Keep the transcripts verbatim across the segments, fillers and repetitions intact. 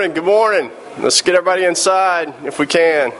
morning, good morning. Let's get everybody inside if we can.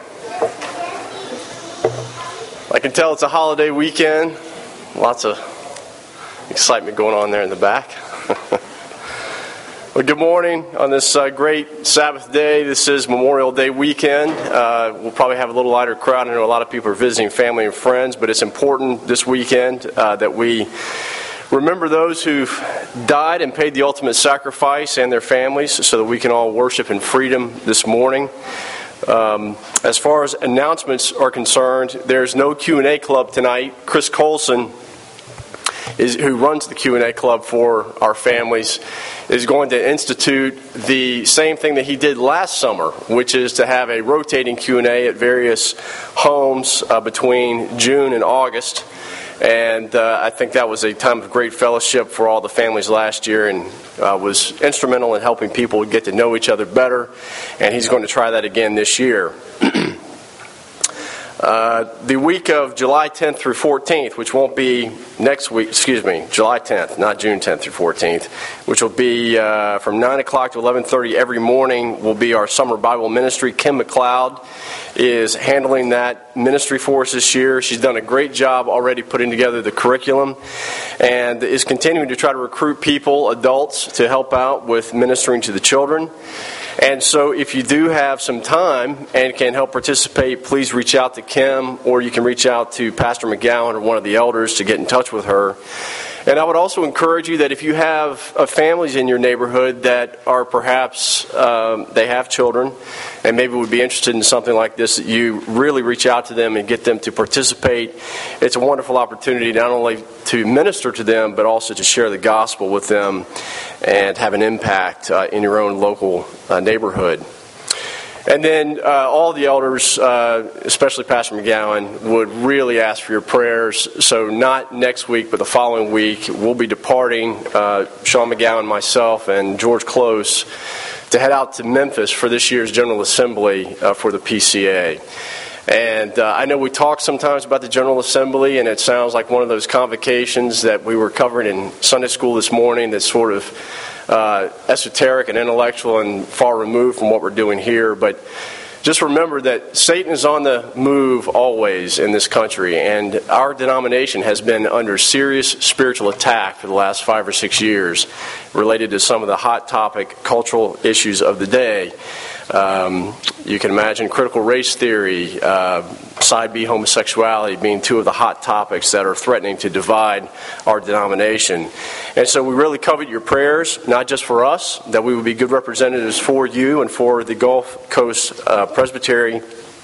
I can tell it's a holiday weekend. Lots of excitement going on there in the back. Well, good morning on this uh, great Sabbath day. This is Memorial Day weekend. Uh, we'll probably have a little lighter crowd. I know a lot of people are visiting family and friends, but it's important this weekend uh, that we remember those who've died and paid the ultimate sacrifice and their families so that we can all worship in freedom this morning. Um, as far as announcements are concerned, there's no Q and A club tonight. Chris Colson, is, who runs the Q and A club for our families, is going to institute the same thing that he did last summer, which is to have a rotating Q and A at various homes uh, between June and August. And uh, I think that was a time of great fellowship for all the families last year and uh, was instrumental in helping people get to know each other better. And he's going to try that again this year. Uh, the week of July tenth through fourteenth, which won't be next week, excuse me, July tenth, not June tenth through fourteenth, which will be uh, from nine o'clock to eleven thirty every morning, will be our summer Bible ministry. Kim McLeod is handling that ministry for us this year. She's done a great job already putting together the curriculum and is continuing to try to recruit people, adults, to help out with ministering to the children. And so if you do have some time and can help participate, please reach out to Kim, or you can reach out to Pastor McGowan or one of the elders to get in touch with her. And I would also encourage you that if you have uh, families in your neighborhood that are perhaps, um, they have children and maybe would be interested in something like this, that you really reach out to them and get them to participate. It's a wonderful opportunity not only to minister to them, but also to share the gospel with them and have an impact uh, in your own local uh, neighborhood. And then uh, all the elders, uh, especially Pastor McGowan, would really ask for your prayers. So not next week, but the following week, we'll be departing, uh, Sean McGowan, myself, and George Close, to head out to Memphis for this year's General Assembly uh, for the P C A. And uh, I know we talk sometimes about the General Assembly, and it sounds like one of those convocations that we were covering in Sunday school this morning that's sort of Uh, esoteric and intellectual and far removed from what we're doing here. But just remember that Satan is on the move always in this country, and our denomination has been under serious spiritual attack for the last five or six years related to some of the hot topic cultural issues of the day. Um, you can imagine critical race theory, uh, side B homosexuality being two of the hot topics that are threatening to divide our denomination. And so we really covet your prayers, not just for us, that we would be good representatives for you and for the Gulf Coast uh, Presbytery,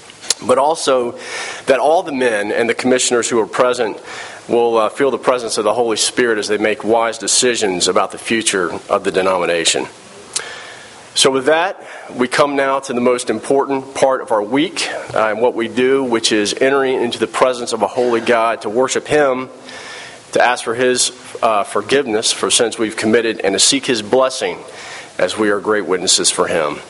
but also that all the men and the commissioners who are present will uh, feel the presence of the Holy Spirit as they make wise decisions about the future of the denomination. So with that, we come now to the most important part of our week uh, and what we do, which is entering into the presence of a holy God to worship Him, to ask for His uh, forgiveness for sins we've committed, and to seek His blessing as we are great witnesses for Him.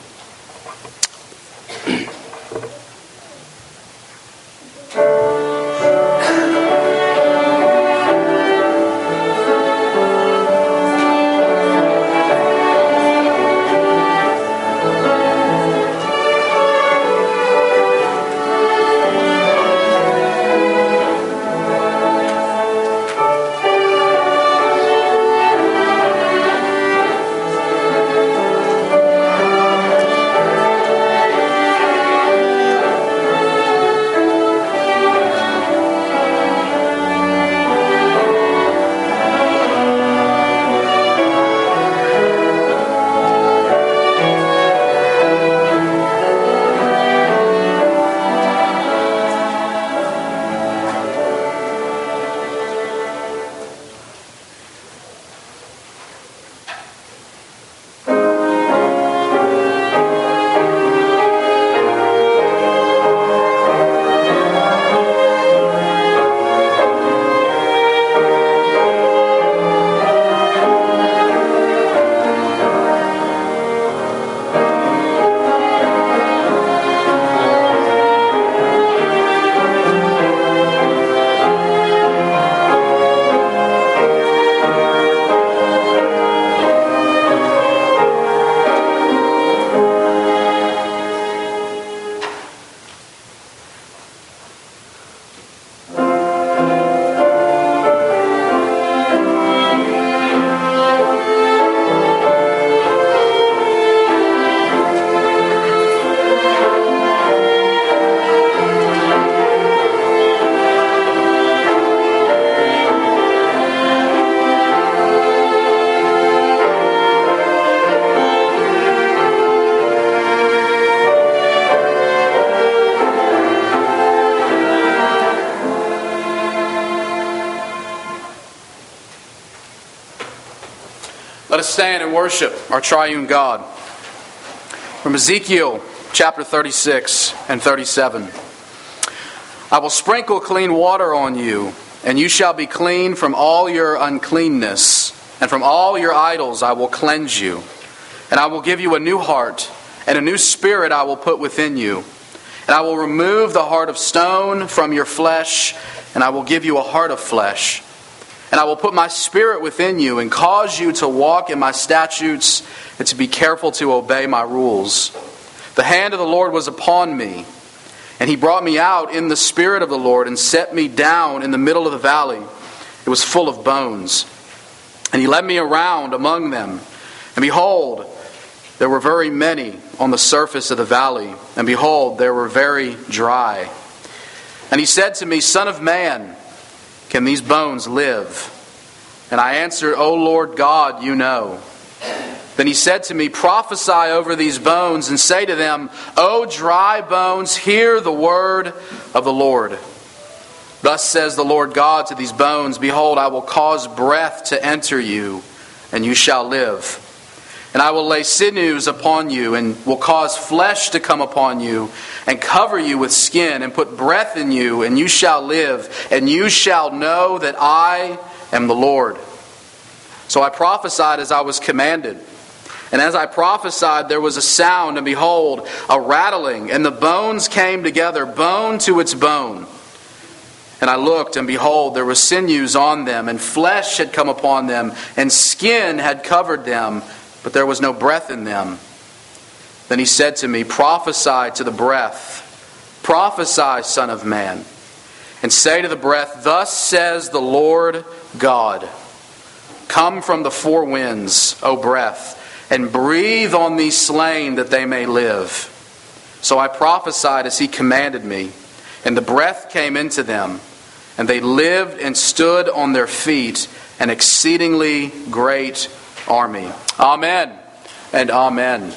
Let us stand and worship our triune God. From Ezekiel chapter thirty-six and thirty-seven. I will sprinkle clean water on you, and you shall be clean from all your uncleanness, and from all your idols I will cleanse you. And I will give you a new heart, and a new spirit I will put within you. And I will remove the heart of stone from your flesh, and I will give you a heart of flesh. And I will put my spirit within you, and cause you to walk in my statutes, and to be careful to obey my rules. The hand of the Lord was upon me, and He brought me out in the spirit of the Lord, and set me down in the middle of the valley. It was full of bones. And He led me around among them. And behold, there were very many on the surface of the valley. And behold, they were very dry. And He said to me, Son of man, can these bones live? And I answered, O Lord God, you know. Then He said to me, Prophesy over these bones, and say to them, O dry bones, hear the word of the Lord. Thus says the Lord God to these bones, Behold, I will cause breath to enter you, and you shall live. And I will lay sinews upon you, and will cause flesh to come upon you, and cover you with skin, and put breath in you, and you shall live, and you shall know that I am the Lord. So I prophesied as I was commanded. And as I prophesied, there was a sound, and behold, a rattling, and the bones came together, bone to its bone. And I looked, and behold, there were sinews on them, and flesh had come upon them, and skin had covered them, but there was no breath in them. Then He said to me, Prophesy to the breath, prophesy, Son of man, and say to the breath, Thus says the Lord God, Come from the four winds, O breath, and breathe on these slain that they may live. So I prophesied as He commanded me, and the breath came into them, and they lived and stood on their feet, an exceedingly great army. Amen and amen.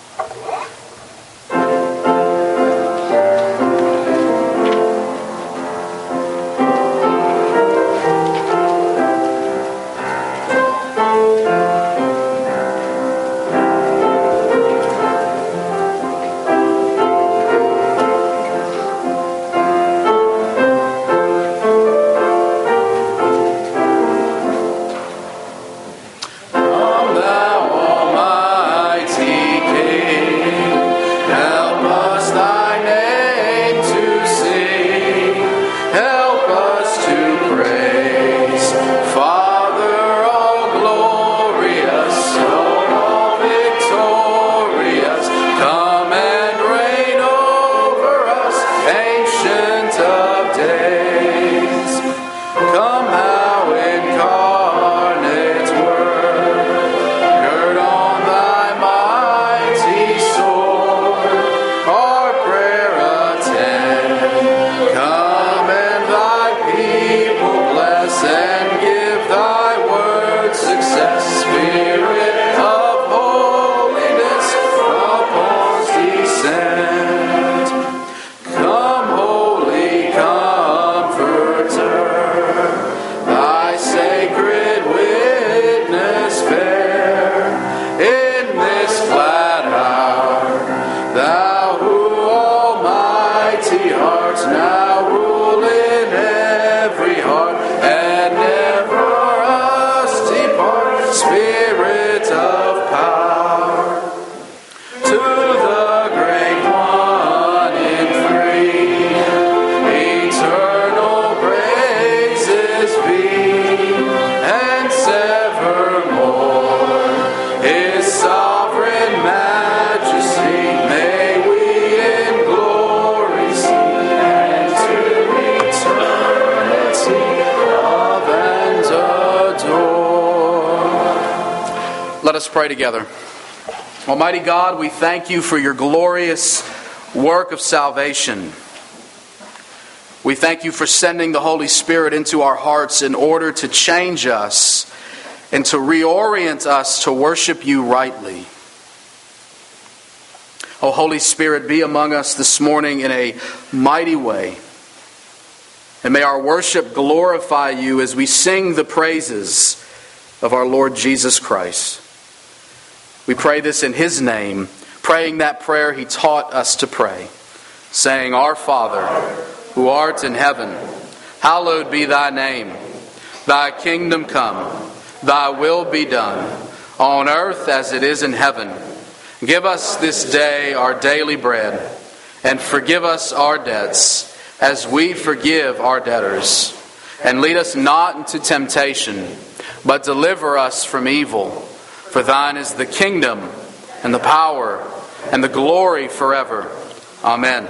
Let us pray together. Almighty God, we thank You for Your glorious work of salvation. We thank You for sending the Holy Spirit into our hearts in order to change us and to reorient us to worship You rightly. O Holy Spirit, be among us this morning in a mighty way. And may our worship glorify You as we sing the praises of our Lord Jesus Christ. We pray this in His name, praying that prayer He taught us to pray, saying, Our Father, who art in heaven, hallowed be Thy name. Thy kingdom come, Thy will be done, on earth as it is in heaven. Give us this day our daily bread, and forgive us our debts, as we forgive our debtors. And lead us not into temptation, but deliver us from evil. For Thine is the kingdom, and the power, and the glory forever. Amen.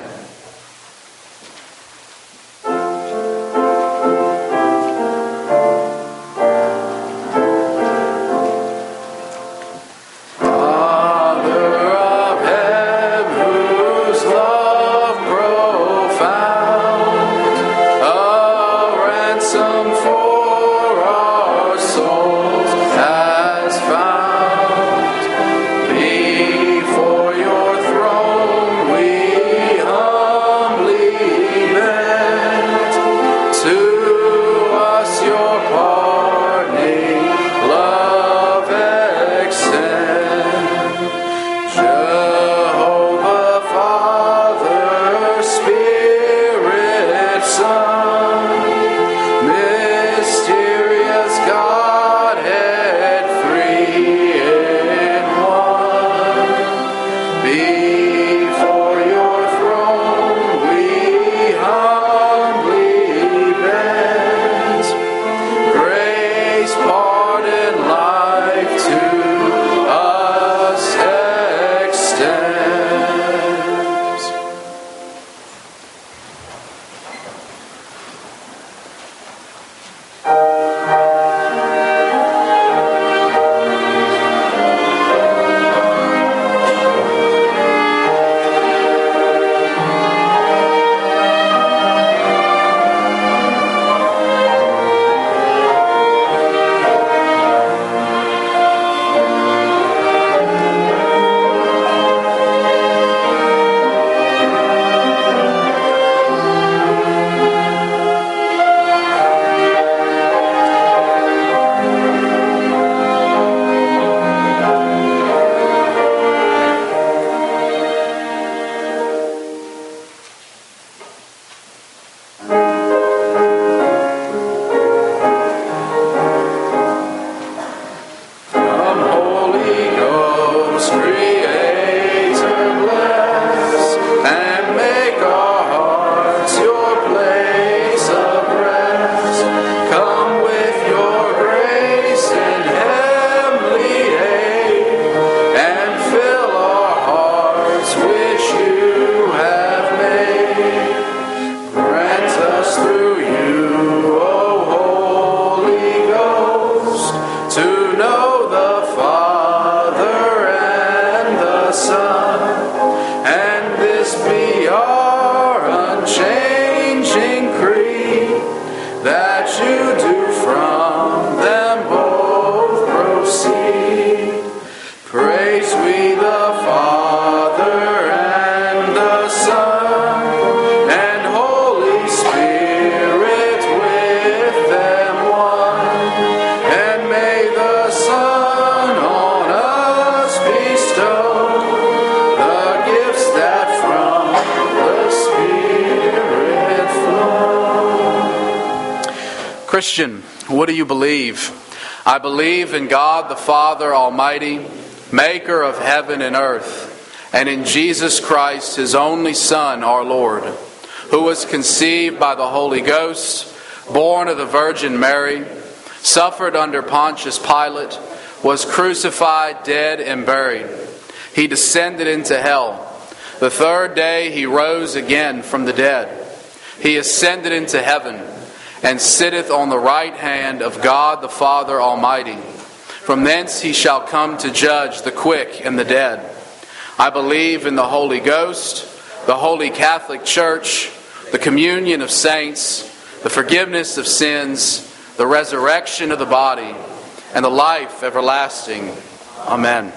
Christian, what do you believe? I believe in God the Father Almighty, maker of heaven and earth, and in Jesus Christ, His only Son, our Lord, who was conceived by the Holy Ghost, born of the Virgin Mary, suffered under Pontius Pilate, was crucified, dead, and buried. He descended into hell. The third day He rose again from the dead. He ascended into heaven, and sitteth on the right hand of God the Father Almighty. From thence He shall come to judge the quick and the dead. I believe in the Holy Ghost, the Holy Catholic Church, the communion of saints, the forgiveness of sins, the resurrection of the body, and the life everlasting. Amen.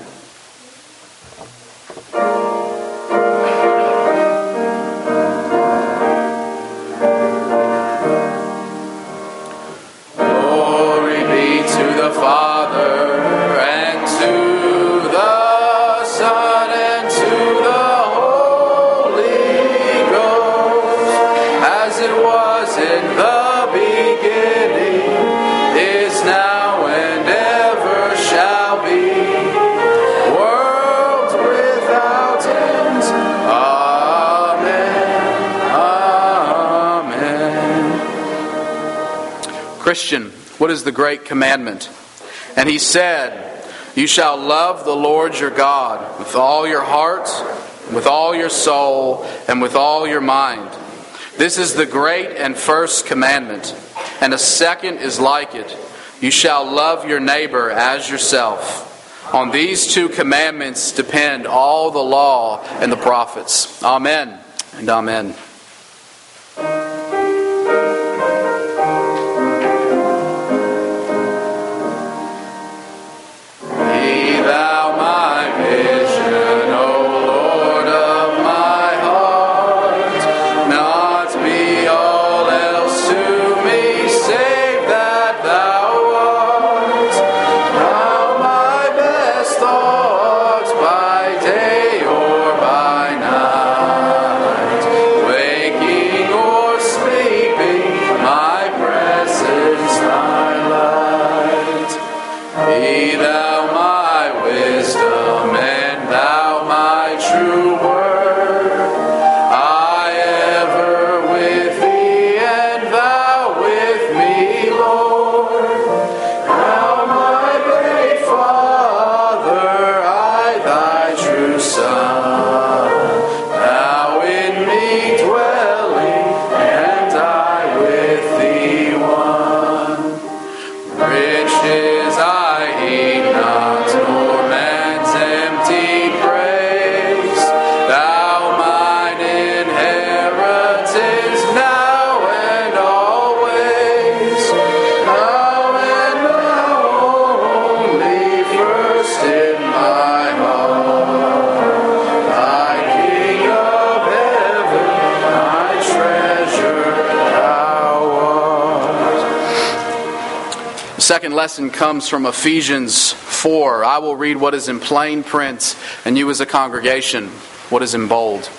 Glory be to the Father, and to the in the beginning, is now, and ever shall be, world without end. Amen. Amen. Christian, what is the great commandment? And he said, you shall love the Lord your God with all your heart, with all your soul, and with all your mind. This is the great and first commandment. And a second is like it. You shall love your neighbor as yourself. On these two commandments depend all the law and the prophets. Amen and amen. Second lesson comes from Ephesians four. I will read what is in plain print, and you as a congregation, what is in bold.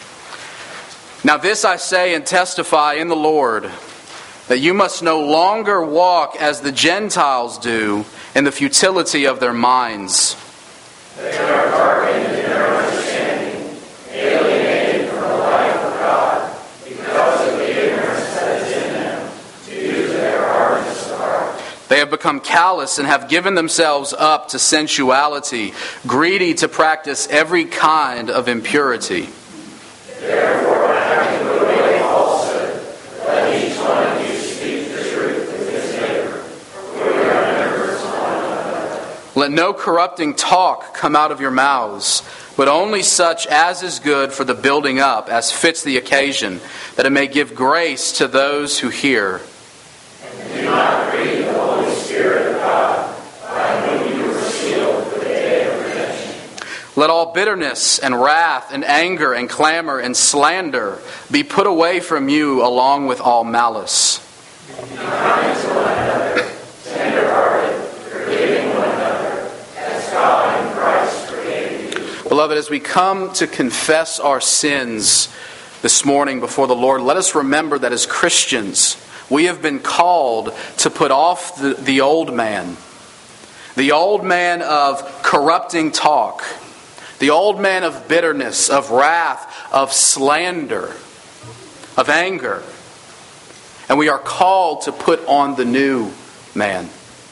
Now this I say and testify in the Lord, that you must no longer walk as the Gentiles do in the futility of their minds. They are darkened in their understanding, alienated from the life of God, because of the ignorance that is in them, due to their hardness of heart. They have become callous and have given themselves up to sensuality, greedy to practice every kind of impurity. Therefore, having put away falsehood, let each one of you speak the truth with his neighbor, for we are members of one another. Let no corrupting talk come out of your mouths, but only such as is good for the building up, as fits the occasion, that it may give grace to those who hear. And do not grieve the Holy Spirit of God, by whom you were sealed for the day of redemption. Let all bitterness and wrath and anger and clamor and slander be put away from you, along with all malice. Be kind to one another, tender-hearted, forgiving one another, as God in Christ forgave you. Beloved, as we come to confess our sins this morning before the Lord, let us remember that as Christians, we have been called to put off the, the old man. The old man of corrupting talk. The old man of bitterness, of wrath, of slander, of anger. And we are called to put on the new man.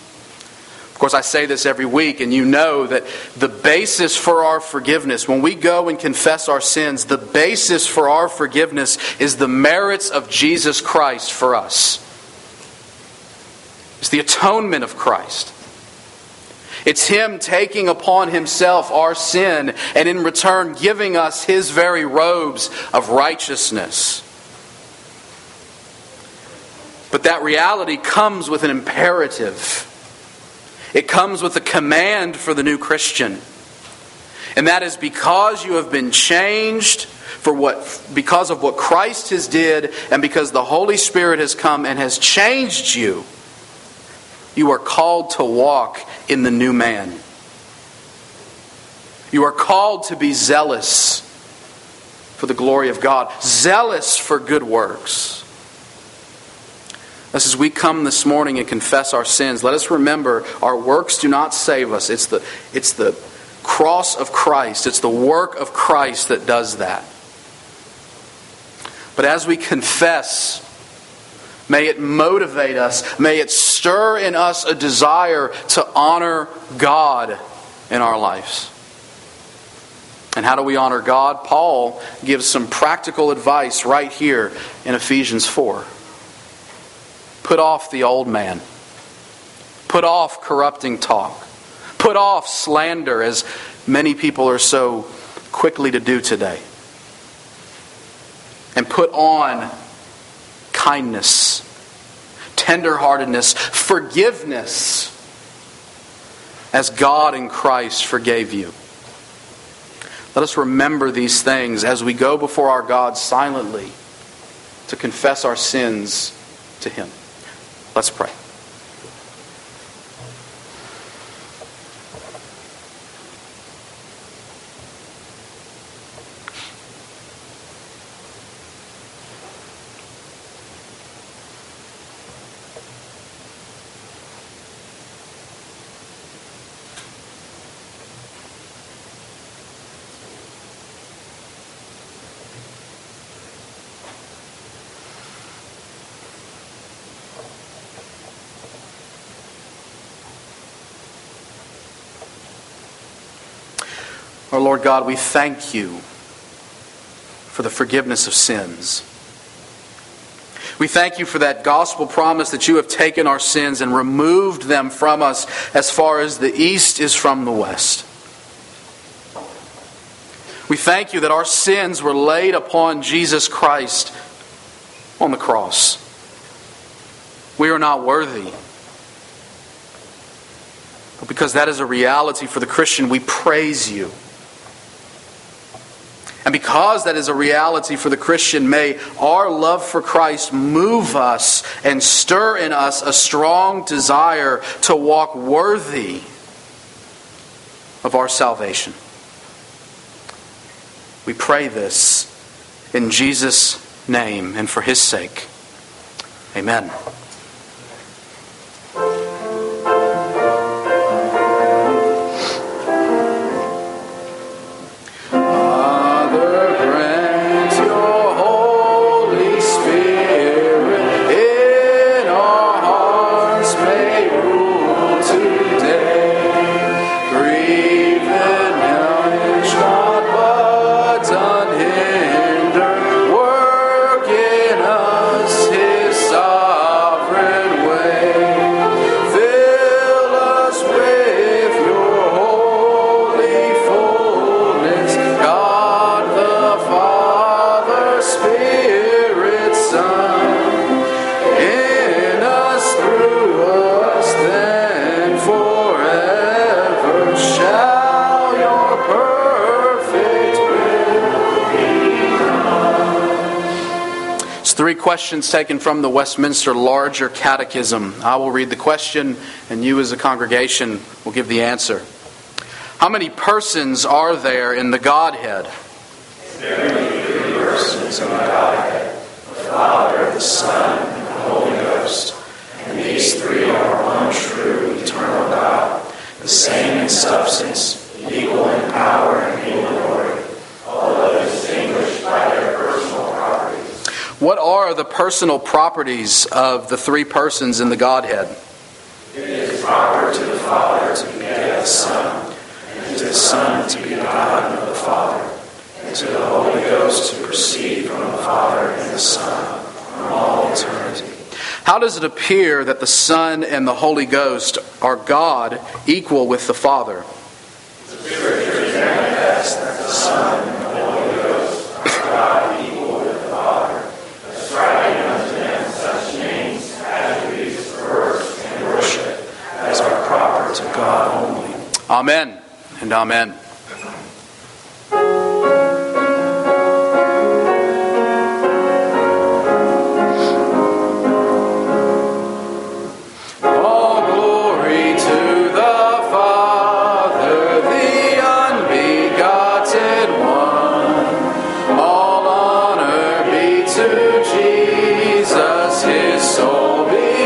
Of course, I say this every week, and you know that the basis for our forgiveness, when we go and confess our sins, the basis for our forgiveness is the merits of Jesus Christ for us. It's the atonement of Christ. It's Him taking upon Himself our sin and in return giving us His very robes of righteousness. But that reality comes with an imperative. It comes with a command for the new Christian. And that is because you have been changed for what, because of what Christ has did, and because the Holy Spirit has come and has changed you, you are called to walk in the new man. You are called to be zealous for the glory of God, zealous for good works. As we come this morning and confess our sins, let us remember our works do not save us. It's the, it's the cross of Christ. It's the work of Christ that does that. But as we confess, may it motivate us. May it stir in us a desire to honor God in our lives. And how do we honor God? Paul gives some practical advice right here in Ephesians four. Put off the old man. Put off corrupting talk. Put off slander, as many people are so quickly to do today. And put on kindness, tenderheartedness, forgiveness, as God in Christ forgave you. Let us remember these things as we go before our God silently to confess our sins to Him. Let's pray. Our Lord God, we thank you for the forgiveness of sins. We thank you for that gospel promise that you have taken our sins and removed them from us as far as the east is from the west. We thank you that our sins were laid upon Jesus Christ on the cross. We are not worthy. But because that is a reality for the Christian, we praise you. And because that is a reality for the Christian, may our love for Christ move us and stir in us a strong desire to walk worthy of our salvation. We pray this in Jesus' name and for His sake. Amen. Three questions taken from the Westminster Larger Catechism. I will read the question, and you as a congregation will give the answer. How many persons are there in the Godhead? There are three persons in the Godhead, the Father, the Son, and the Holy Ghost. And these three are one true, eternal God, the same in substance, equal in power and in glory, although distinguished by their personal properties. What are the personal properties of the three persons in the Godhead? It is proper to the Father to beget the Son, and to the Son to be begotten of the Father, and to the Holy Ghost to proceed from the Father and the Son from all eternity. How does it appear that the Son and the Holy Ghost are God equal with the Father? The Scriptures manifest that the Son and the Holy Ghost are God equal with the Father, ascribing unto them such names, attributes, works, and worship as are proper to God only. Amen and amen. To Jesus, His soul be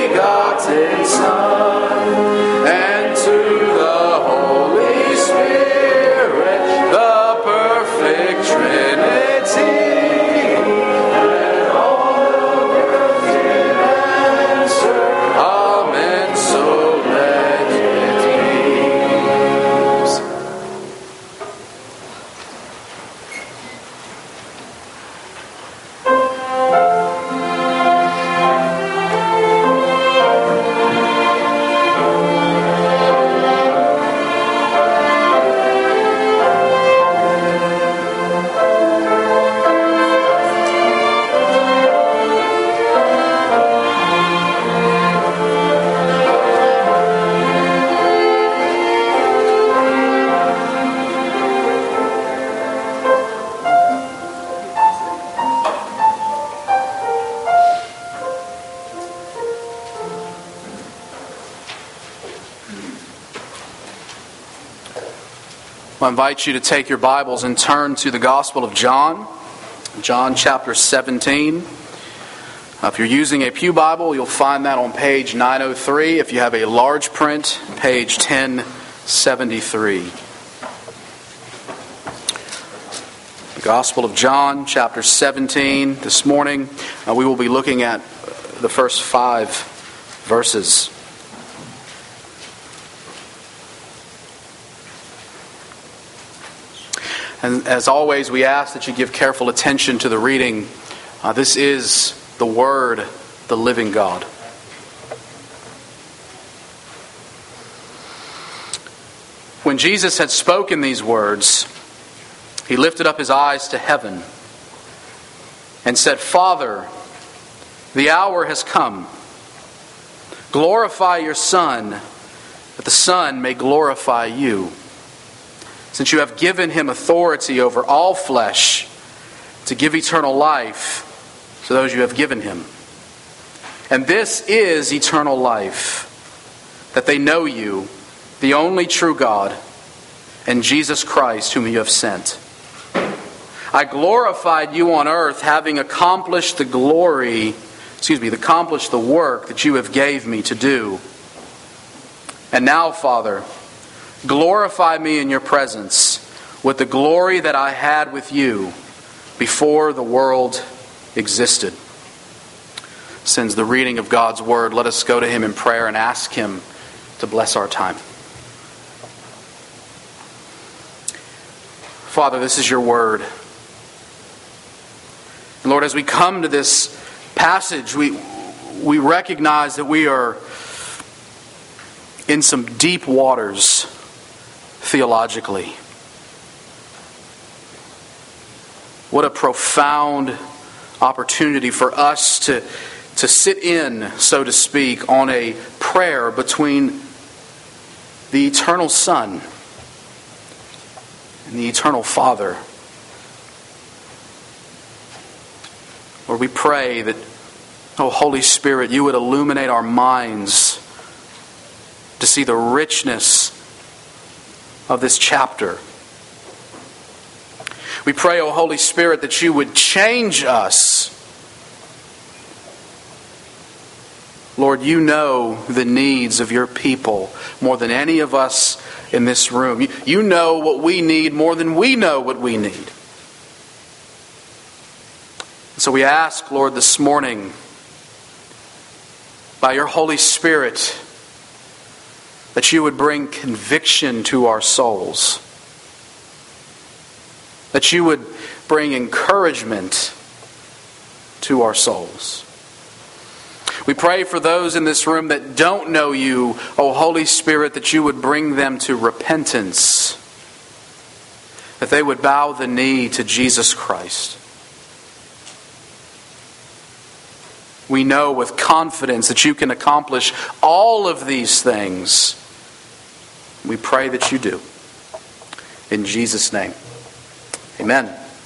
I invite you to take your Bibles and turn to the Gospel of John, John chapter seventeen. Uh, if you're using a pew Bible, you'll find that on page nine oh three. If you have a large print, page ten seventy-three. The Gospel of John, chapter seventeen. This morning, uh, we will be looking at the first five verses. And as always, we ask that you give careful attention to the reading. Uh, this is the Word, the living God. When Jesus had spoken these words, he lifted up his eyes to heaven and said, "Father, the hour has come. Glorify your Son, that the Son may glorify you, since you have given him authority over all flesh to give eternal life to those you have given him. And this is eternal life, that they know you, the only true God, and Jesus Christ, whom you have sent. I glorified you on earth, having accomplished the glory, excuse me, accomplished the work that you have gave me to do. And now, Father, glorify me in your presence with the glory that I had with you before the world existed." Since the reading of God's Word, let us go to Him in prayer and ask Him to bless our time. Father, this is your Word. And Lord, as we come to this passage, we, we recognize that we are in some deep waters theologically. What a profound opportunity for us to, to sit in, so to speak, on a prayer between the eternal Son and the eternal Father. Lord, we pray that, oh Holy Spirit, you would illuminate our minds to see the richness of this chapter. We pray, O Holy Spirit, that you would change us. Lord, you know the needs of your people more than any of us in this room. You know what we need more than we know what we need. So we ask, Lord, this morning, by your Holy Spirit, that you would bring conviction to our souls. That you would bring encouragement to our souls. We pray for those in this room that don't know you, O Holy Spirit, that you would bring them to repentance. That they would bow the knee to Jesus Christ. We know with confidence that you can accomplish all of these things. We pray that you do. In Jesus' name. Amen.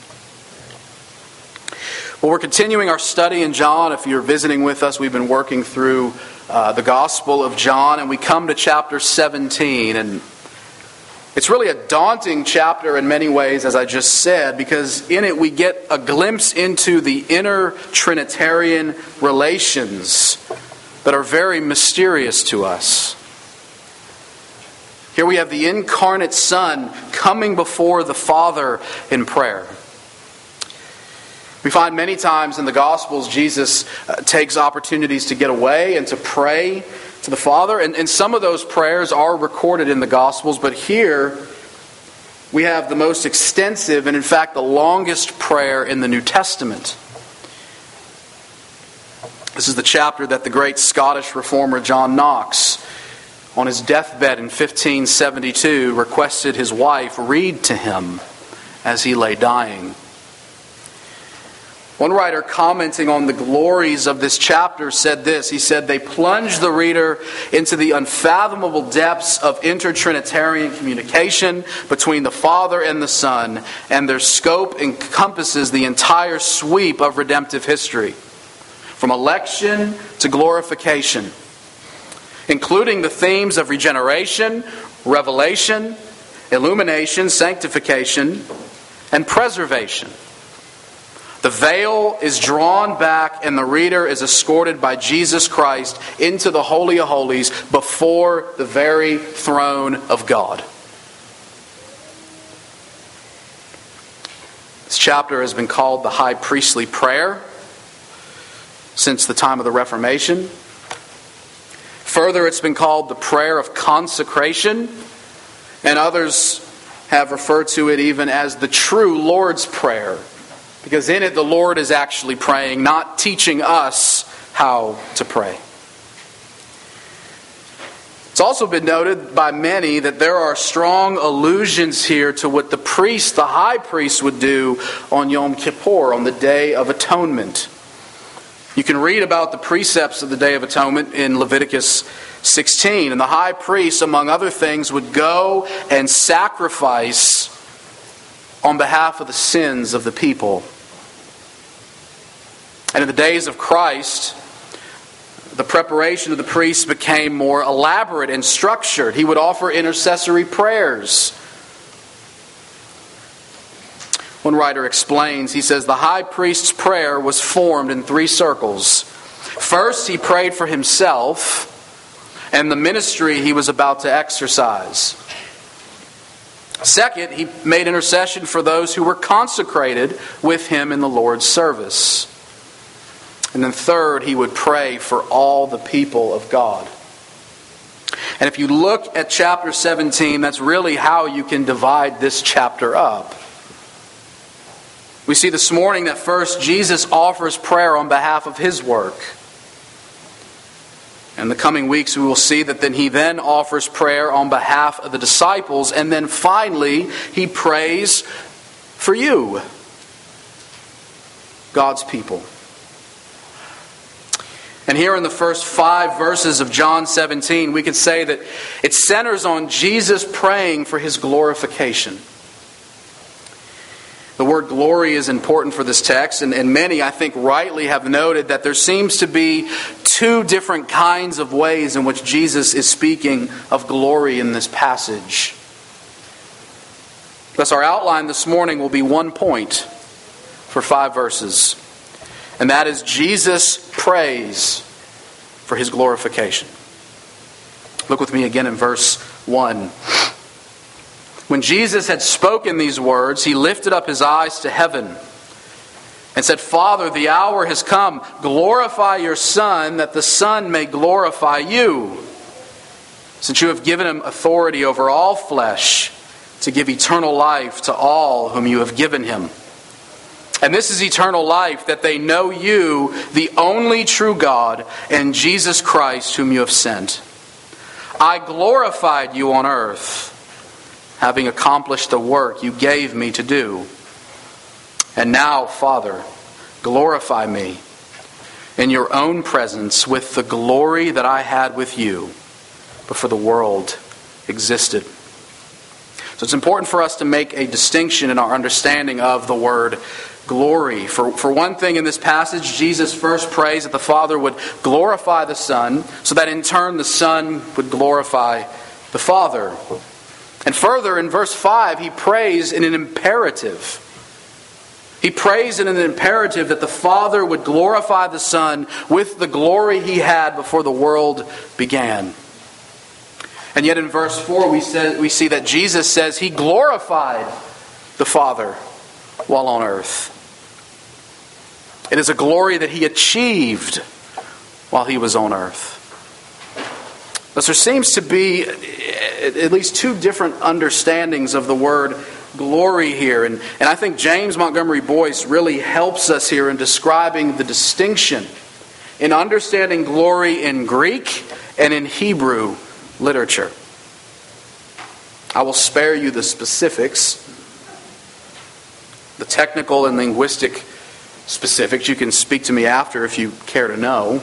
Well, we're continuing our study in John. If you're visiting with us, we've been working through uh, the Gospel of John, and we come to chapter seventeen. And it's really a daunting chapter in many ways, as I just said, because in it we get a glimpse into the inner Trinitarian relations that are very mysterious to us. Here we have the incarnate Son coming before the Father in prayer. We find many times in the Gospels Jesus uh, takes opportunities to get away and to pray to the Father. And, and some of those prayers are recorded in the Gospels, but here we have the most extensive and in fact the longest prayer in the New Testament. This is the chapter that the great Scottish reformer John Knox, on his deathbed in fifteen seventy-two, requested his wife read to him as he lay dying. One writer commenting on the glories of this chapter said this. He said, "They plunge the reader into the unfathomable depths of inter-Trinitarian communication between the Father and the Son, and their scope encompasses the entire sweep of redemptive history, from election to glorification, including the themes of regeneration, revelation, illumination, sanctification, and preservation. The veil is drawn back and the reader is escorted by Jesus Christ into the Holy of Holies before the very throne of God. This chapter has been called the High Priestly Prayer since the time of the Reformation. Further, it's been called the Prayer of Consecration, and others have referred to it even as the true Lord's Prayer, because in it the Lord is actually praying, not teaching us how to pray. It's also been noted by many that there are strong allusions here to what the priest, the high priest, would do on Yom Kippur, on the Day of Atonement. You can read about the precepts of the Day of Atonement in Leviticus sixteen. And the high priest, among other things, would go and sacrifice on behalf of the sins of the people. And in the days of Christ, the preparation of the priest became more elaborate and structured. He would offer intercessory prayers. One writer explains, he says, the high priest's prayer was formed in three circles. First, he prayed for himself and the ministry he was about to exercise. Second, he made intercession for those who were consecrated with him in the Lord's service. And then third, he would pray for all the people of God. And if you look at chapter seventeen, that's really how you can divide this chapter up. We see this morning that first Jesus offers prayer on behalf of his work. In the coming weeks we will see that then he then offers prayer on behalf of the disciples. And then finally he prays for you, God's people. And here in the first five verses of John seventeen, we could say that it centers on Jesus praying for his glorification. The word glory is important for this text, and, and many, I think, rightly have noted that there seems to be two different kinds of ways in which Jesus is speaking of glory in this passage. Thus, our outline this morning will be one point for five verses. And that is Jesus prays for his glorification. Look with me again in verse one. When Jesus had spoken these words, he lifted up his eyes to heaven and said, Father, the hour has come. Glorify your Son, that the Son may glorify you, since you have given him authority over all flesh to give eternal life to all whom you have given him. And this is eternal life, that they know you, the only true God, and Jesus Christ, whom you have sent. I glorified you on earth, having accomplished the work you gave me to do. And now, Father, glorify me in your own presence with the glory that I had with you before the world existed. So it's important for us to make a distinction in our understanding of the word glory. For, for one thing, in this passage, Jesus first prays that the Father would glorify the Son, so that in turn the Son would glorify the Father. And further, in verse five, he prays in an imperative. He prays in an imperative that the Father would glorify the Son with the glory he had before the world began. And yet in verse four we, say, we see that Jesus says he glorified the Father while on earth. It is a glory that he achieved while he was on earth. Thus there seems to be at least two different understandings of the word glory here. And, and I think James Montgomery Boyce really helps us here in describing the distinction in understanding glory in Greek and in Hebrew literature. I will spare you the specifics, the technical and linguistic specifics. You can speak to me after if you care to know.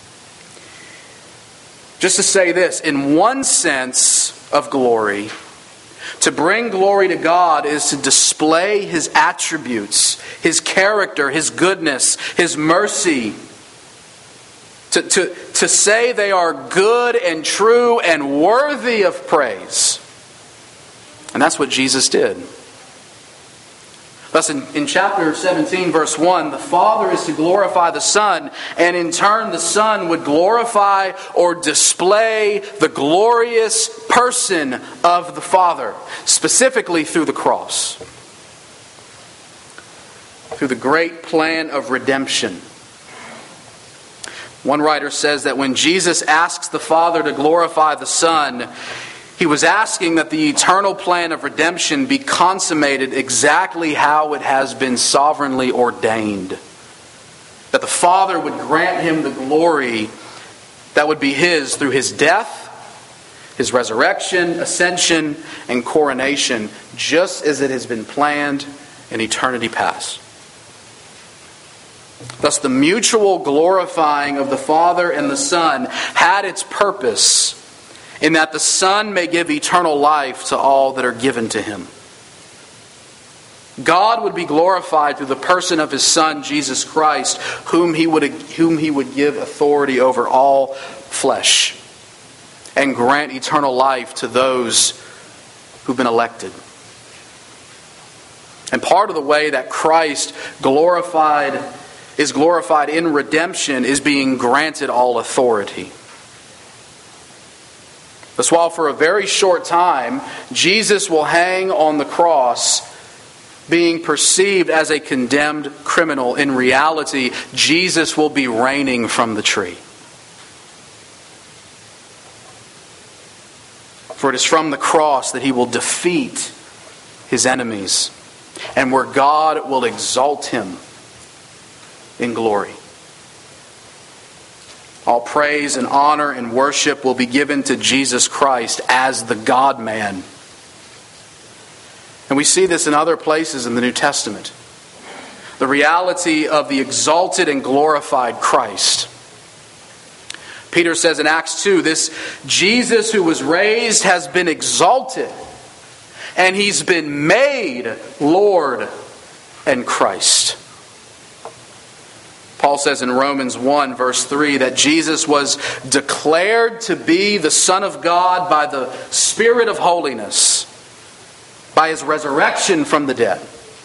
Just to say this, in one sense of glory, to bring glory to God is to display his attributes, his character, his goodness, his mercy. To, to, to say they are good and true and worthy of praise. And that's what Jesus did. Thus, in, in chapter seventeen, verse one, the Father is to glorify the Son, and in turn the Son would glorify or display the glorious person of the Father, specifically through the cross, through the great plan of redemption. One writer says that when Jesus asks the Father to glorify the Son, He was asking that the eternal plan of redemption be consummated exactly how it has been sovereignly ordained. That the Father would grant Him the glory that would be His through His death, His resurrection, ascension, and coronation, just as it has been planned in eternity past. Thus, the mutual glorifying of the Father and the Son had its purpose in that the Son may give eternal life to all that are given to Him. God would be glorified through the person of His Son, Jesus Christ, whom He would, whom He would give authority over all flesh and grant eternal life to those who've been elected. And part of the way that Christ glorified is glorified in redemption is being granted all authority. Thus, while for a very short time, Jesus will hang on the cross being perceived as a condemned criminal, in reality, Jesus will be reigning from the tree. For it is from the cross that He will defeat His enemies, and where God will exalt Him in glory. All praise and honor and worship will be given to Jesus Christ as the God-man. And we see this in other places in the New Testament. The reality of the exalted and glorified Christ. Peter says in Acts two, this Jesus who was raised has been exalted, and He's been made Lord and Christ. Paul says in Romans one, verse three, that Jesus was declared to be the Son of God by the Spirit of holiness, by His resurrection from the dead.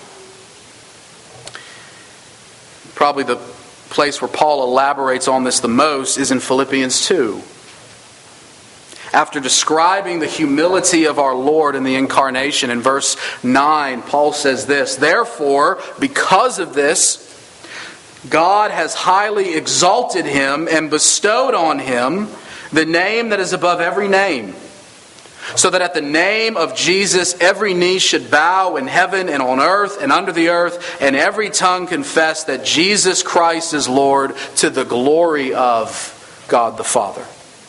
Probably the place where Paul elaborates on this the most is in Philippians two. After describing the humility of our Lord in the incarnation, in verse nine, Paul says this, "Therefore, because of this, God has highly exalted Him and bestowed on Him the name that is above every name, so that at the name of Jesus every knee should bow in heaven and on earth and under the earth, and every tongue confess that Jesus Christ is Lord, to the glory of God the Father."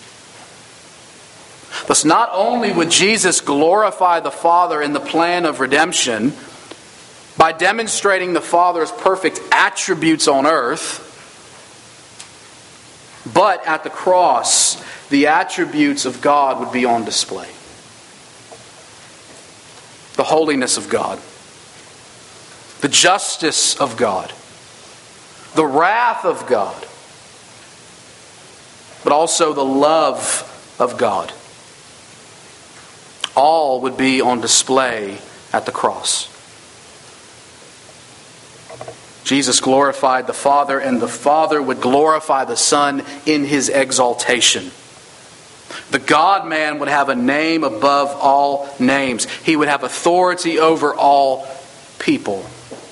Thus, not only would Jesus glorify the Father in the plan of redemption by demonstrating the Father's perfect attributes on earth, but at the cross, the attributes of God would be on display. The holiness of God, the justice of God, the wrath of God, but also the love of God. All would be on display at the cross. Jesus glorified the Father, and the Father would glorify the Son in His exaltation. The God-man would have a name above all names. He would have authority over all people.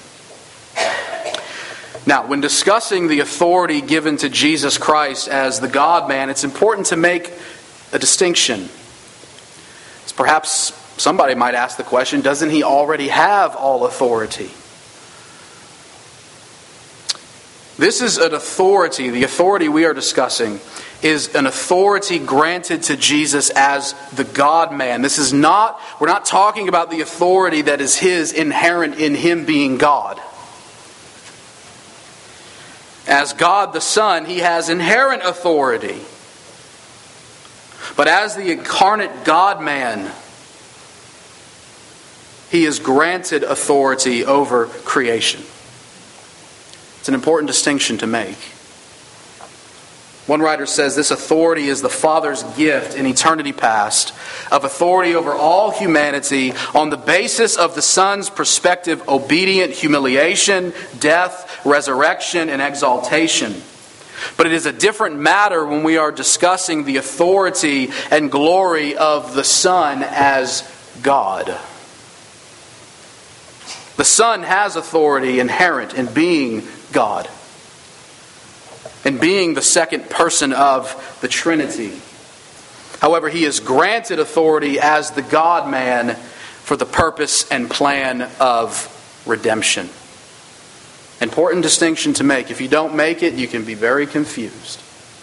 Now, when discussing the authority given to Jesus Christ as the God-man, it's important to make a distinction. It's perhaps somebody might ask the question, doesn't He already have all authority? This is an authority, the authority we are discussing is an authority granted to Jesus as the God-man. This is not, we're not talking about the authority that is His inherent in Him being God. As God the Son, He has inherent authority. But as the incarnate God-man, He is granted authority over creation. It's an important distinction to make. One writer says this authority is the Father's gift in eternity past of authority over all humanity on the basis of the Son's prospective obedient humiliation, death, resurrection, and exaltation. But it is a different matter when we are discussing the authority and glory of the Son as God. The Son has authority inherent in being God, in being the second person of the Trinity. However, He is granted authority as the God-man for the purpose and plan of redemption. Important distinction to make. If you don't make it, you can be very confused.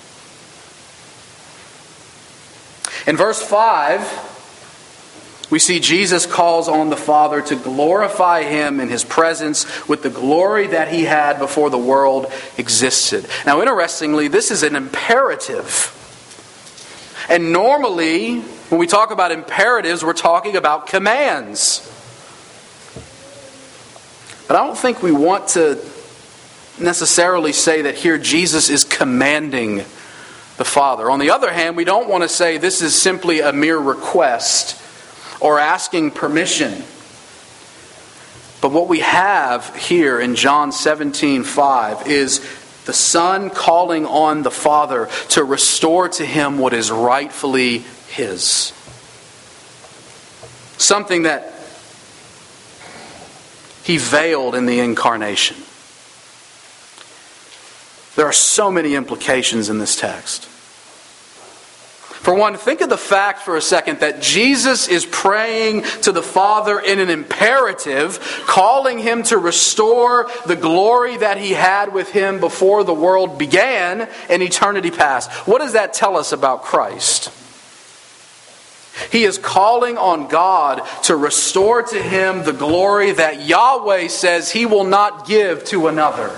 In verse five, we see Jesus calls on the Father to glorify Him in His presence with the glory that He had before the world existed. Now, interestingly, this is an imperative. And normally, when we talk about imperatives, we're talking about commands. But I don't think we want to necessarily say that here Jesus is commanding the Father. On the other hand, we don't want to say this is simply a mere request or asking permission. But what we have here in John seventeen five is the Son calling on the Father to restore to Him what is rightfully His. Something that He veiled in the incarnation. There are so many implications in this text. For one, think of the fact for a second that Jesus is praying to the Father in an imperative, calling Him to restore the glory that He had with Him before the world began in eternity past. What does that tell us about Christ? He is calling on God to restore to Him the glory that Yahweh says He will not give to another.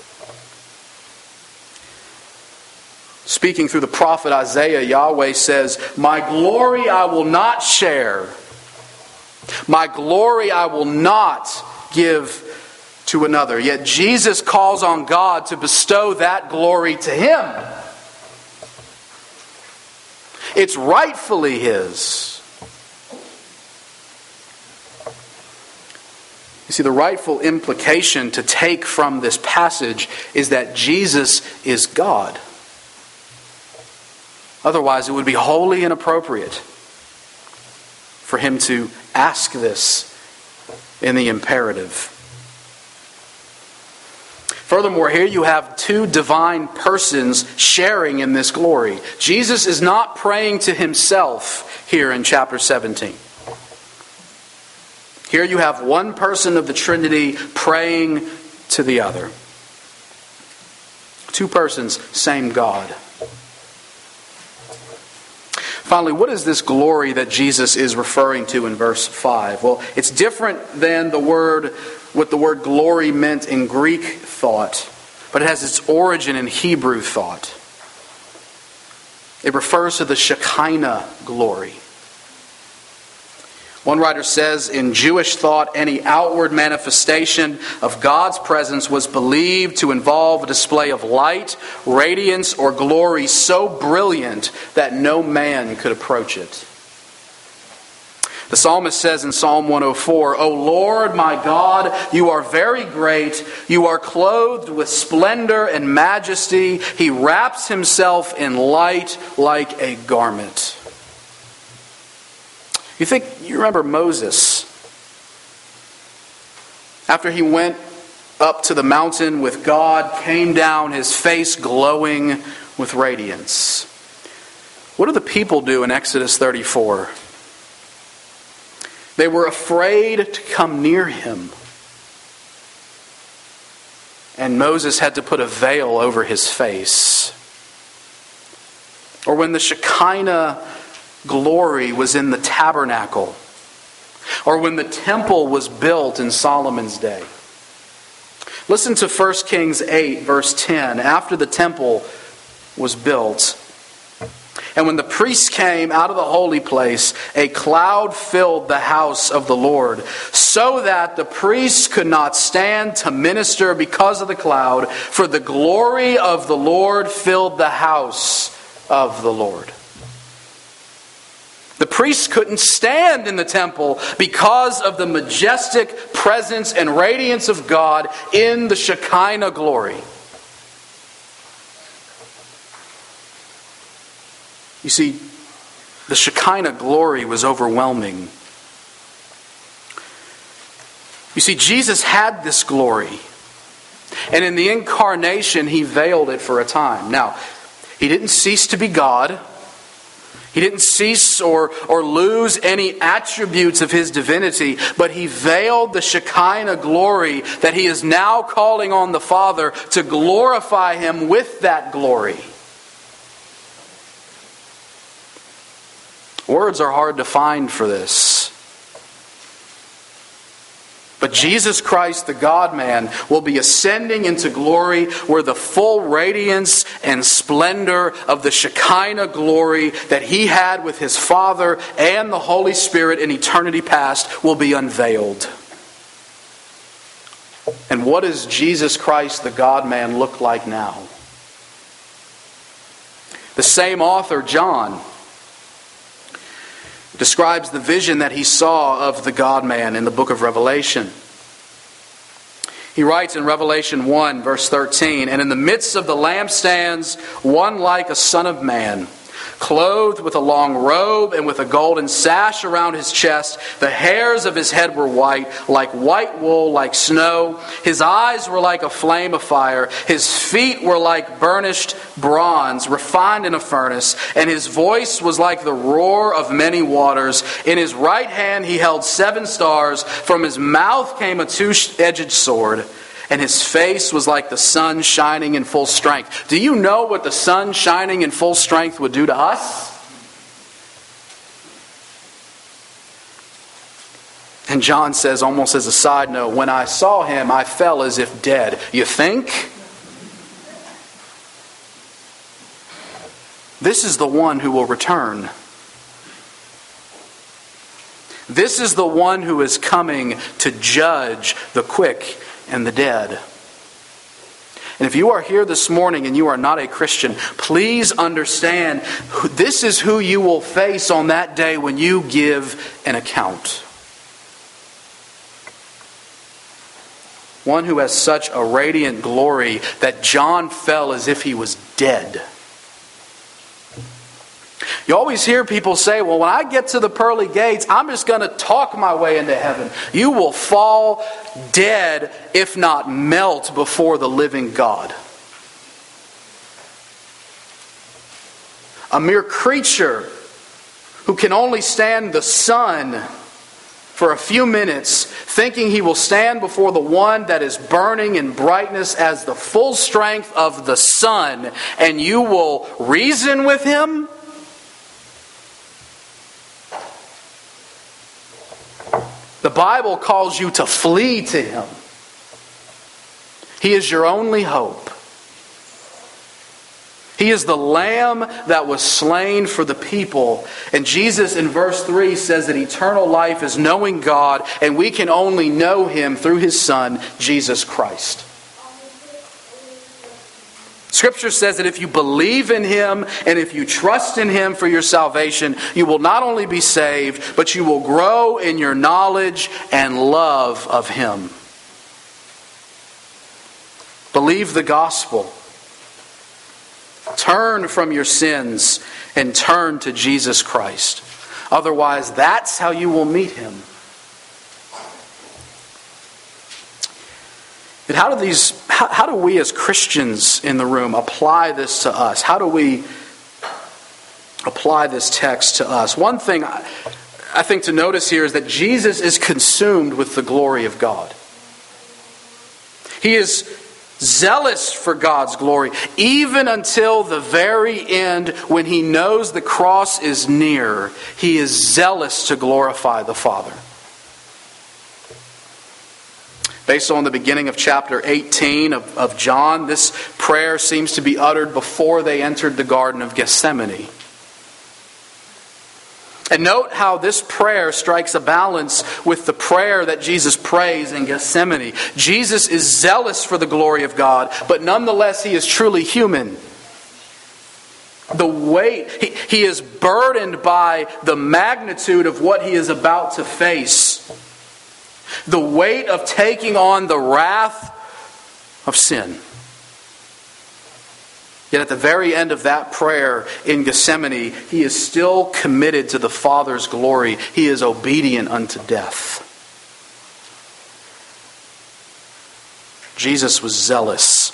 Speaking through the prophet Isaiah, Yahweh says, "My glory I will not share. My glory I will not give to another." Yet Jesus calls on God to bestow that glory to Him. It's rightfully His. You see, the rightful implication to take from this passage is that Jesus is God. Otherwise, it would be wholly inappropriate for Him to ask this in the imperative. Furthermore, here you have two divine persons sharing in this glory. Jesus is not praying to Himself here in chapter seventeen. Here you have one person of the Trinity praying to the other. Two persons, same God. Finally, what is this glory that Jesus is referring to in verse five? Well, it's different than the word, what the word glory meant in Greek thought, but it has its origin in Hebrew thought. It refers to the Shekinah glory. One writer says, in Jewish thought, any outward manifestation of God's presence was believed to involve a display of light, radiance, or glory so brilliant that no man could approach it. The psalmist says in Psalm one oh four, "O Lord my God, you are very great. You are clothed with splendor and majesty. He wraps Himself in light like a garment." You think, you remember Moses. After he went up to the mountain with God, came down, his face glowing with radiance. What do the people do in Exodus thirty-four? They were afraid to come near Him. And Moses had to put a veil over his face. Or when the Shekinah glory was in the tabernacle, or when the temple was built in Solomon's day. Listen to First Kings eight, verse ten. After the temple was built, And when the priests came out of the holy place, a cloud filled the house of the Lord, so that the priests could not stand to minister because of the cloud, for the glory of the Lord filled the house of the Lord. The priests couldn't stand in the temple because of the majestic presence and radiance of God in the Shekinah glory. You see, the Shekinah glory was overwhelming. You see, Jesus had this glory. And in the incarnation, He veiled it for a time. Now, He didn't cease to be God. He didn't cease or, or lose any attributes of His divinity, but He veiled the Shekinah glory that He is now calling on the Father to glorify Him with that glory. Words are hard to find for this. But Jesus Christ, the God-man, will be ascending into glory where the full radiance and splendor of the Shekinah glory that He had with His Father and the Holy Spirit in eternity past will be unveiled. And what does Jesus Christ, the God-man, look like now? The same author, John, describes the vision that he saw of the God-man in the book of Revelation. He writes in Revelation one, verse thirteen, "And in the midst of the lampstands, one like a son of man, clothed with a long robe and with a golden sash around his chest. The hairs of his head were white, like white wool, like snow. His eyes were like a flame of fire. His feet were like burnished bronze, refined in a furnace. And his voice was like the roar of many waters. In his right hand he held seven stars. From his mouth came a two-edged sword. And his face was like the sun shining in full strength." Do you know what the sun shining in full strength would do to us? And John says, almost as a side note, "When I saw him, I fell as if dead." You think? This is the one who will return. This is the one who is coming to judge the quick and the dead. And if you are here this morning and you are not a Christian, please understand this is who you will face on that day when you give an account. One who has such a radiant glory that John fell as if he was dead. You always hear people say, "Well, when I get to the pearly gates, I'm just going to talk my way into heaven." You will fall dead, if not melt, before the living God. A mere creature who can only stand the sun for a few minutes, thinking he will stand before the one that is burning in brightness as the full strength of the sun, and you will reason with him? The Bible calls you to flee to Him. He is your only hope. He is the Lamb that was slain for the people. And Jesus in verse three says that eternal life is knowing God, and we can only know Him through His Son, Jesus Christ. Scripture says that if you believe in Him and if you trust in Him for your salvation, you will not only be saved, but you will grow in your knowledge and love of Him. Believe the gospel. Turn from your sins and turn to Jesus Christ. Otherwise, that's how you will meet Him. And how do these, how, how do we as Christians in the room apply this to us? How do we apply this text to us? One thing I, I think to notice here is that Jesus is consumed with the glory of God. He is zealous for God's glory, even until the very end when He knows the cross is near. He is zealous to glorify the Father. Based on the beginning of chapter eighteen of, of John, this prayer seems to be uttered before they entered the Garden of Gethsemane. And note how this prayer strikes a balance with the prayer that Jesus prays in Gethsemane. Jesus is zealous for the glory of God, but nonetheless he is truly human. The weight, he, he is burdened by the magnitude of what he is about to face. The weight of taking on the wrath of sin. Yet at the very end of that prayer in Gethsemane, he is still committed to the Father's glory. He is obedient unto death. Jesus was zealous.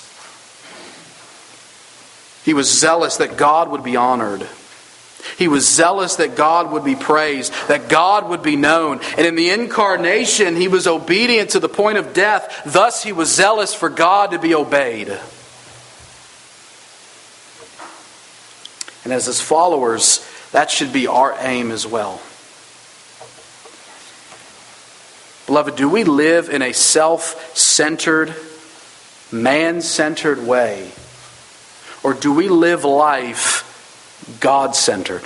He was zealous that God would be honored. He was zealous that God would be praised, that God would be known. And in the incarnation, he was obedient to the point of death. Thus, he was zealous for God to be obeyed. And as his followers, that should be our aim as well. Beloved, do we live in a self-centered, man-centered way? Or do we live life God-centered?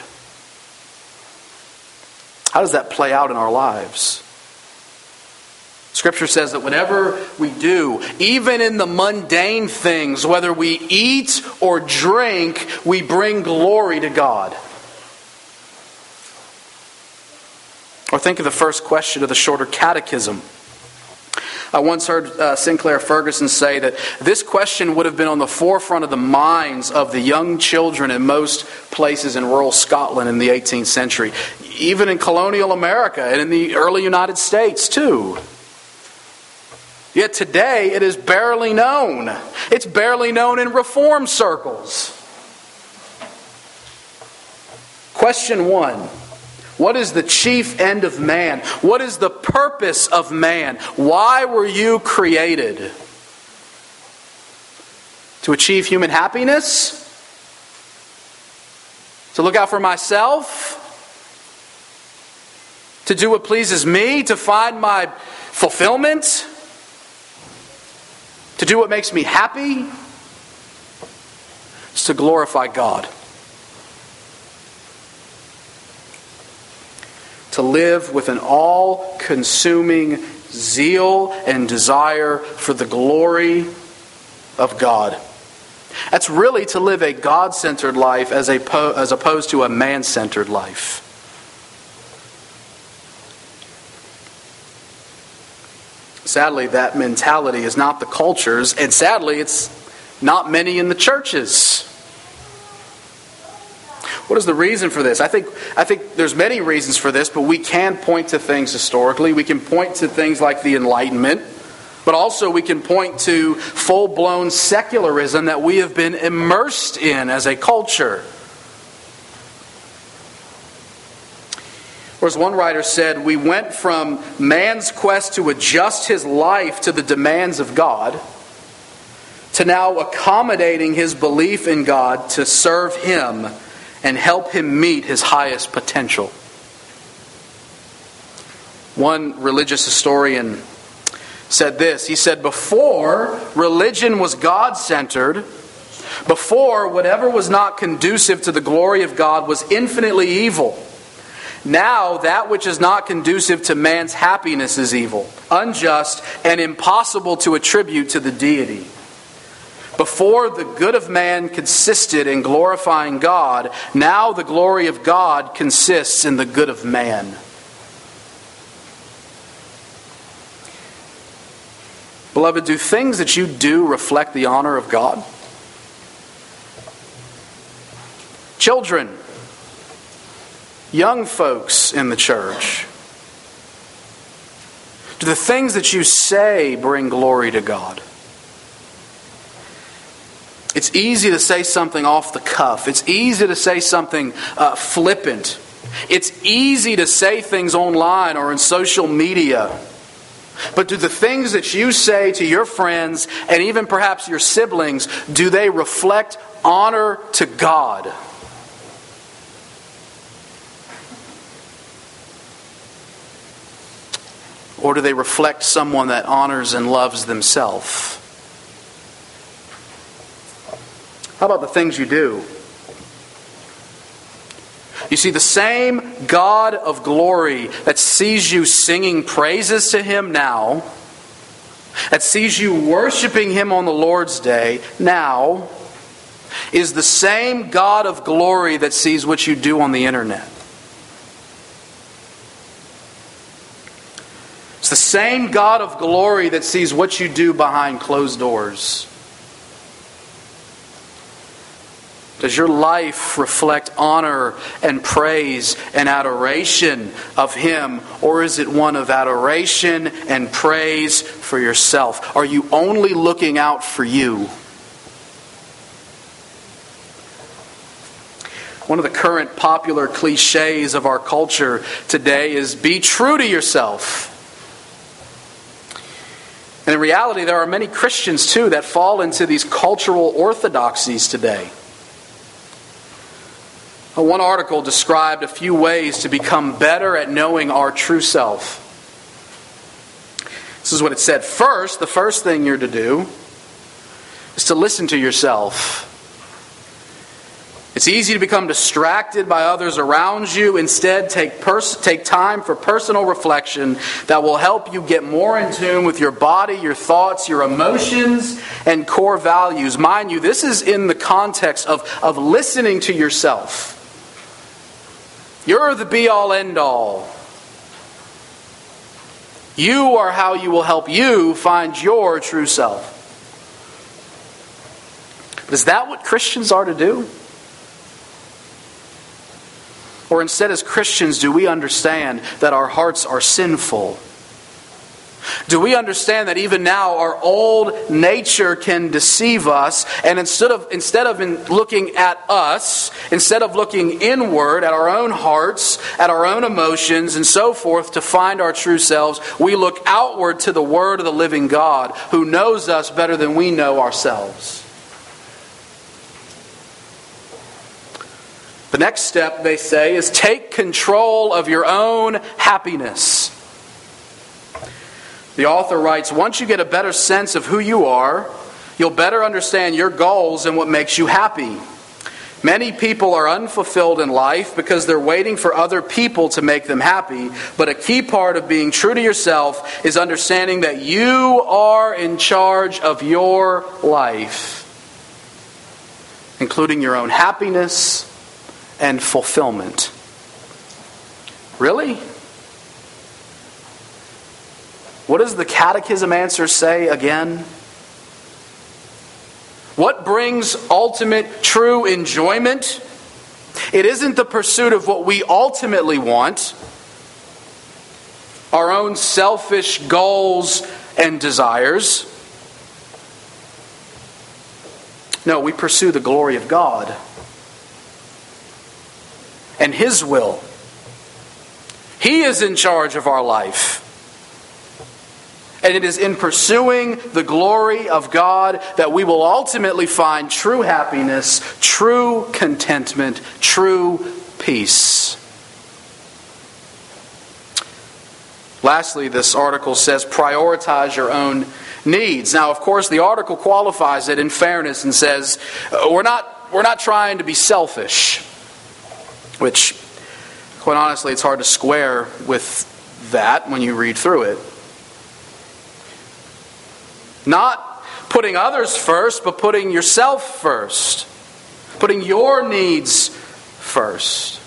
How does that play out in our lives? Scripture says that whatever we do, even in the mundane things, whether we eat or drink, we bring glory to God. Or think of the first question of the Shorter Catechism. I once heard uh, Sinclair Ferguson say that this question would have been on the forefront of the minds of the young children in most places in rural Scotland in the eighteenth century. Even in colonial America and in the early United States too. Yet today it is barely known. It's barely known in reform circles. Question one. What is the chief end of man? What is the purpose of man? Why were you created? To achieve human happiness? To look out for myself? To do what pleases me? To find my fulfillment? To do what makes me happy? It's to glorify God. To live with an all-consuming zeal and desire for the glory of God. That's really to live a God-centered life as, a po- as opposed to a man-centered life. Sadly, that mentality is not the culture's, and sadly, it's not many in the churches. What is the reason for this? I think I think there's many reasons for this, but we can point to things historically. We can point to things like the Enlightenment, but also we can point to full-blown secularism that we have been immersed in as a culture. Or as one writer said, we went from man's quest to adjust his life to the demands of God to now accommodating his belief in God to serve Him and help him meet his highest potential. One religious historian said this. He said, before religion was God-centered, before whatever was not conducive to the glory of God was infinitely evil. Now that which is not conducive to man's happiness is evil, unjust, and impossible to attribute to the deity. Before the good of man consisted in glorifying God, now the glory of God consists in the good of man. Beloved, do things that you do reflect the honor of God? Children, young folks in the church, do the things that you say bring glory to God? It's easy to say something off the cuff. It's easy to say something uh, flippant. It's easy to say things online or in social media. But do the things that you say to your friends and even perhaps your siblings, do they reflect honor to God? Or do they reflect someone that honors and loves themselves? How about the things you do? You see, the same God of glory that sees you singing praises to Him now, that sees you worshiping Him on the Lord's Day now, is the same God of glory that sees what you do on the internet. It's the same God of glory that sees what you do behind closed doors. Does your life reflect honor and praise and adoration of Him? Or is it one of adoration and praise for yourself? Are you only looking out for you? One of the current popular cliches of our culture today is be true to yourself. And in reality, there are many Christians too that fall into these cultural orthodoxies today. One article described a few ways to become better at knowing our true self. This is what it said. First, the first thing you're to do is to listen to yourself. It's easy to become distracted by others around you. Instead, take pers- take time for personal reflection that will help you get more in tune with your body, your thoughts, your emotions, and core values. Mind you, this is in the context of, of listening to yourself. You're the be-all, end-all. You are how you will help you find your true self. But is that what Christians are to do? Or instead, as Christians, do we understand that our hearts are sinful? Do we understand that even now our old nature can deceive us, and instead of instead of in looking at us, instead of looking inward at our own hearts, at our own emotions, and so forth to find our true selves, we look outward to the Word of the living God who knows us better than we know ourselves? The next step, they say, is take control of your own happiness. The author writes, once you get a better sense of who you are, you'll better understand your goals and what makes you happy. Many people are unfulfilled in life because they're waiting for other people to make them happy. But a key part of being true to yourself is understanding that you are in charge of your life, including your own happiness and fulfillment. Really? What does the catechism answer say again? What brings ultimate true enjoyment? It isn't the pursuit of what we ultimately want, our own selfish goals and desires. No, we pursue the glory of God and His will. He is in charge of our life. And it is in pursuing the glory of God that we will ultimately find true happiness, true contentment, true peace. Lastly, this article says prioritize your own needs. Now, of course, the article qualifies it in fairness and says we're not we're not trying to be selfish, which, quite honestly, it's hard to square with that when you read through it. Not putting others first, but putting yourself first. Putting your needs first.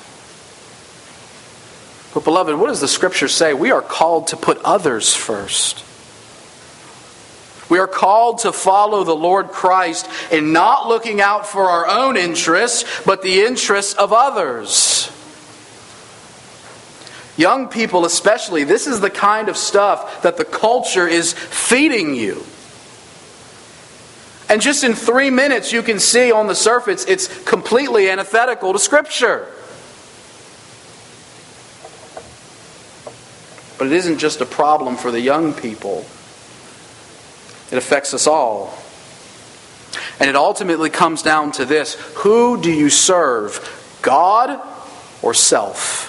But beloved, what does the Scripture say? We are called to put others first. We are called to follow the Lord Christ in not looking out for our own interests, but the interests of others. Young people especially, this is the kind of stuff that the culture is feeding you. And just in three minutes you can see on the surface it's completely antithetical to Scripture. But it isn't just a problem for the young people. It affects us all. And it ultimately comes down to this: who do you serve? God or self?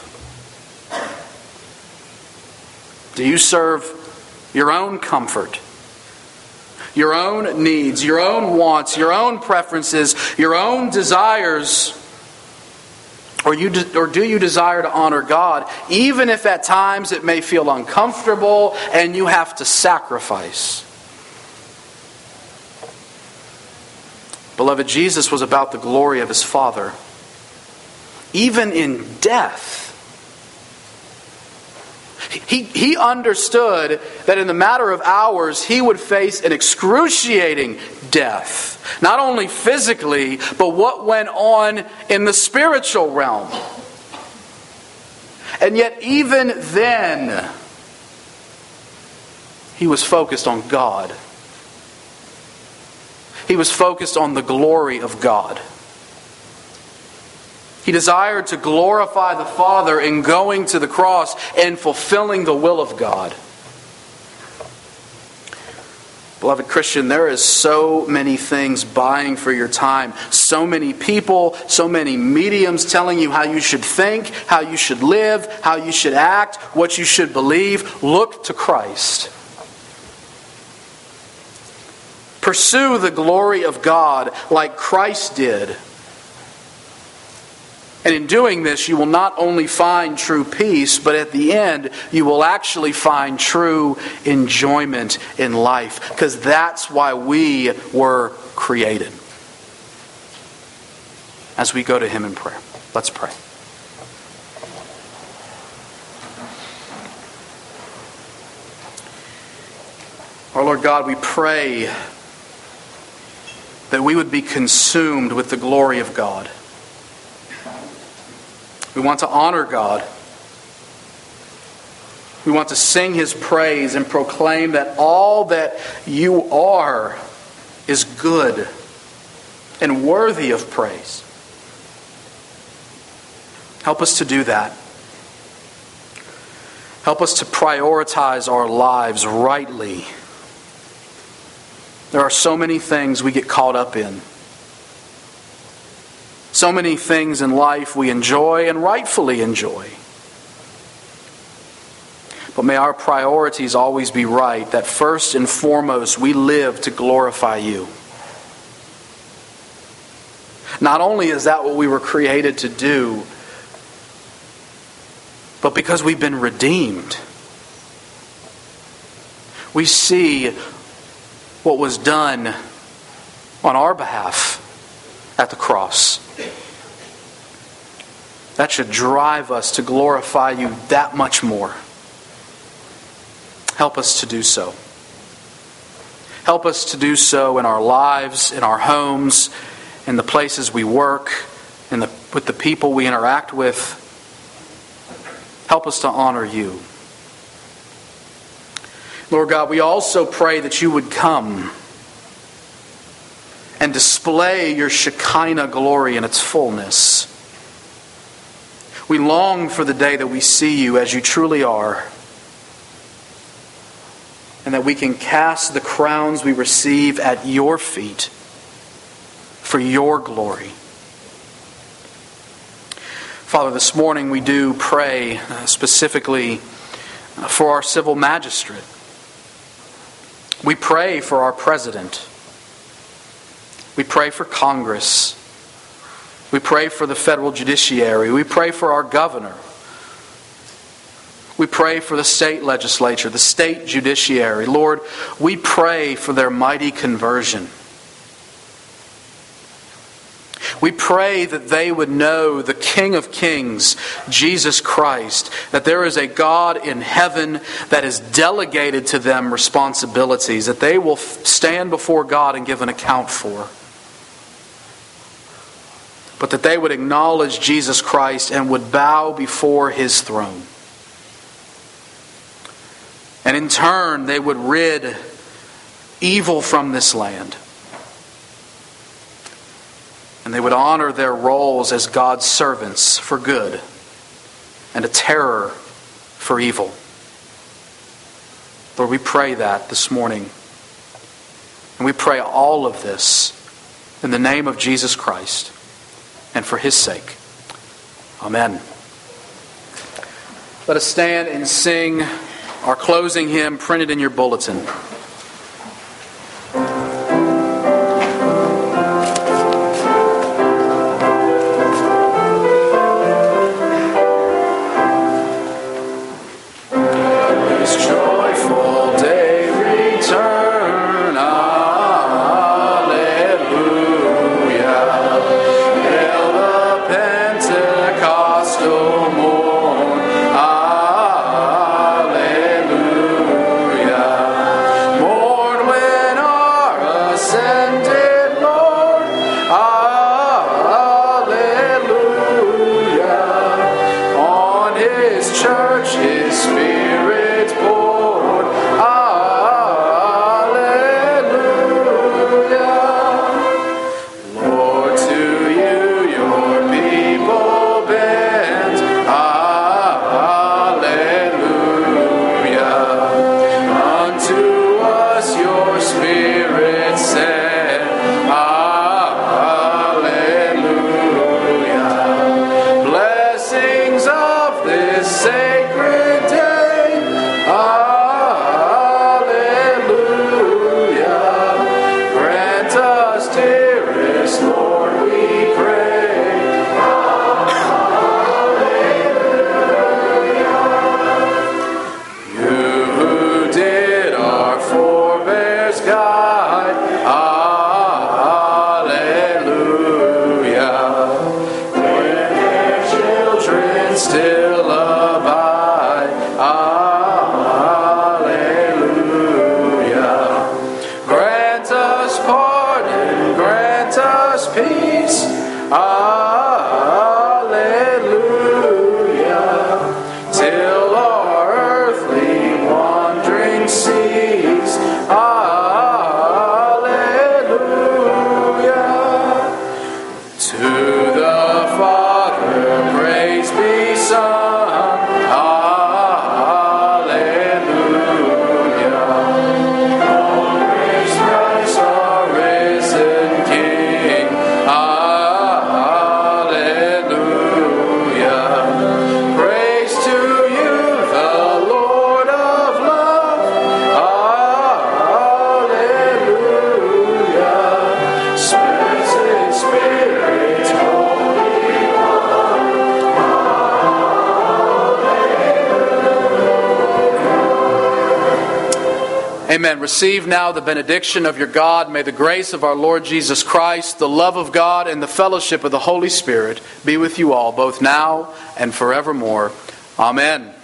Do you serve your own comfort, your own needs, your own wants, your own preferences, your own desires? Or, you de- or do you desire to honor God, even if at times it may feel uncomfortable and you have to sacrifice? Beloved, Jesus was about the glory of His Father. Even in death, He, he understood that in the matter of hours, He would face an excruciating death. Not only physically, but what went on in the spiritual realm. And yet even then, He was focused on God. He was focused on the glory of God. He desired to glorify the Father in going to the cross and fulfilling the will of God. Beloved Christian, there is so many things vying for your time. So many people, so many mediums telling you how you should think, how you should live, how you should act, what you should believe. Look to Christ. Pursue the glory of God like Christ did. And in doing this, you will not only find true peace, but at the end, you will actually find true enjoyment in life. Because that's why we were created. As we go to Him in prayer, let's pray. Our Lord God, we pray that we would be consumed with the glory of God. We want to honor God. We want to sing His praise and proclaim that all that You are is good and worthy of praise. Help us to do that. Help us to prioritize our lives rightly. There are so many things we get caught up in. So many things in life we enjoy and rightfully enjoy. But may our priorities always be right, that first and foremost we live to glorify You. Not only is that what we were created to do, but because we've been redeemed. We see what was done on our behalf at the cross. That should drive us to glorify You that much more. Help us to do so. Help us to do so in our lives, in our homes, in the places we work, in the, with the people we interact with. Help us to honor You. Lord God, we also pray that You would come and display Your Shekinah glory in its fullness. We long for the day that we see You as You truly are, and that we can cast the crowns we receive at Your feet for Your glory. Father, this morning we do pray specifically for our civil magistrate. We pray for our president. We pray for Congress. We pray for the federal judiciary. We pray for our governor. We pray for the state legislature, the state judiciary. Lord, we pray for their mighty conversion. We pray that they would know the King of Kings, Jesus Christ, that there is a God in heaven that has delegated to them responsibilities that they will stand before God and give an account for. But that they would acknowledge Jesus Christ and would bow before His throne. And in turn, they would rid evil from this land. And they would honor their roles as God's servants for good and a terror for evil. Lord, we pray that this morning. And we pray all of this in the name of Jesus Christ and for His sake. Amen. Let us stand and sing our closing hymn printed in your bulletin. Amen. Receive now the benediction of your God. May the grace of our Lord Jesus Christ, the love of God, and the fellowship of the Holy Spirit be with you all, both now and forevermore. Amen.